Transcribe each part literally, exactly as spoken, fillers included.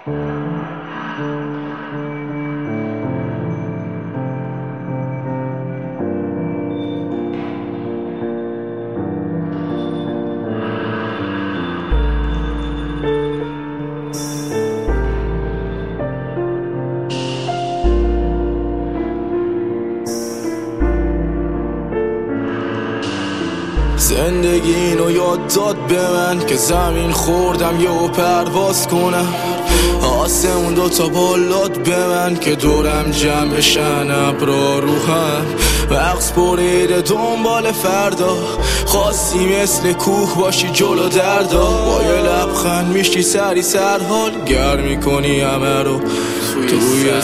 زندگی اینو یاد داد به من که زمین خوردم یهو پرواز کنم، آسمون دوتا بالات به من که دورم جمع بشن ابرا روحم. مغز بریده دنبال فردا، خواستی مثل کوه باشی جلو دردا، با یه لبخند میشی سری سرحال، گرم میکنی همه رو توی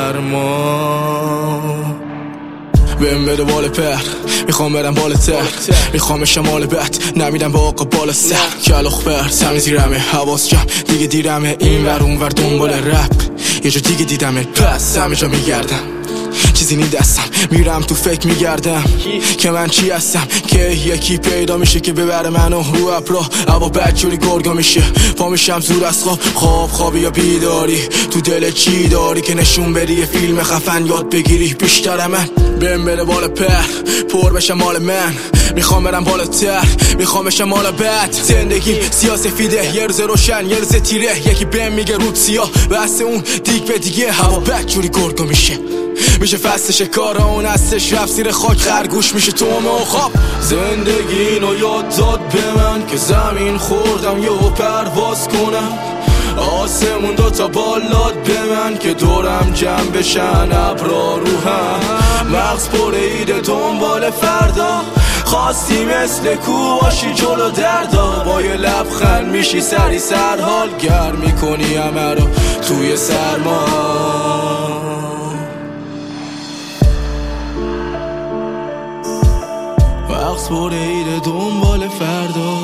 سرما. بهم بده بال پر، میخوام برم بالاتر، میخوام شمال بد، نمیدم با آقا بالا سر. کلاخ بر تمیزیرمه، حواس جمع دیگه دیرمه، این ور اون ور دنبال رپ، یه جا دیگه دیدمه، پس همه جا میگردم، چیزی نی دستم، میرم تو فکر میگردم که من چی هستم، که یکی پیدا میشه که ببره منو رو ابرا. هوا بدجوری گرگا میشه، پا میشم زور از خواب، خواب خوابی یا بیداری، تو دل چی داری که نشون بدی یه فیلم خفن یاد بگیری بیشتر من. بهم بده بال پر، پر بشه مال من، میخوام برم بالاتر، میخوام بشم مال بد. زندگی سیاسفیده، یه روز روشن یه روز تیره، یکی بهم میگه رود سیاه بحث اون دیگ به دیگه. هوا بدجوری گرگا میشه، میشه فصل شکارا اون هستش رفت زیر خاک، خرگوش میشه تومه و خواب. زندگی اینو یاد داد به من که زمین خوردم یهو پرواز کنم، آسمون دوتا بالات به من که دورم جمع بشن ابرا روحم. مغز پریده دنبال فردا، خواستی مثل کوه باشی جلو دردا، با یه لبخند میشی سری سرحال، گرم میکنی همه رو توی سرما. مغز پریده دنبال فردا،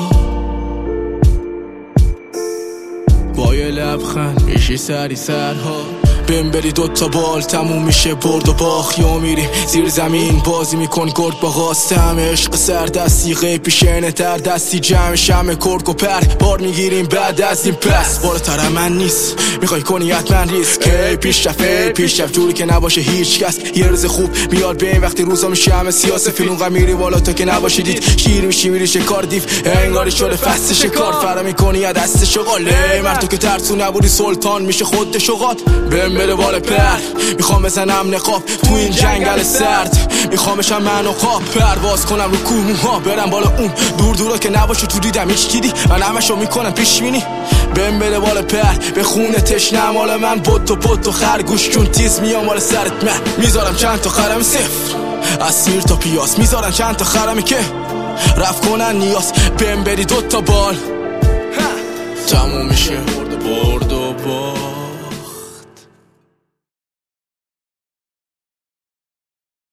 با یه لبخند میشی سری سرها. بهم بری دوتا بال تموم میشه برد و باخت، یا میریم زیر زمین بازی میکن گرد با قاسم. عشق سر دستی غیب پیشنه تر دستی، جمع شمع کرک و پر بار میگیریم بعد از این پس. بالاتر من نیست میخوای کنی حتما ریسک، ای پیش رفت ای پیش رفت جوری که نباشه هیچ کس. یه روز خوب میاد به این وقتی روزا میشه همه سیاسه فیلم غم، میری بالا تا که نباشی دید، شیر میشی میری شکار دیف، انگاری شده فست شکار، فرا میکنی یا دست شغاله مرد تو که ترسو نبودی سلطان میشه خود شغات. بهم بده بال پر، میخوام بزنم نقاب تو این جنگل سرد، میخوام بشم من و خواب، پرواز کنم رو کوه موها، برم بالا اون دور دورا که نباشه تو دیدم هیچ کی دی، من همشو میکنم پیش بینی. بهم بده بال پر، به خونه تشنه مال من، بود و بود و خرگوش چون تیز میام مال سرت من. میذارم چند تا خرم صفر از سیر تا پیاس، میذارم چند تا خرمی که رفت کنن نیاز. بهم بدی دوتا بال تموم میشه برد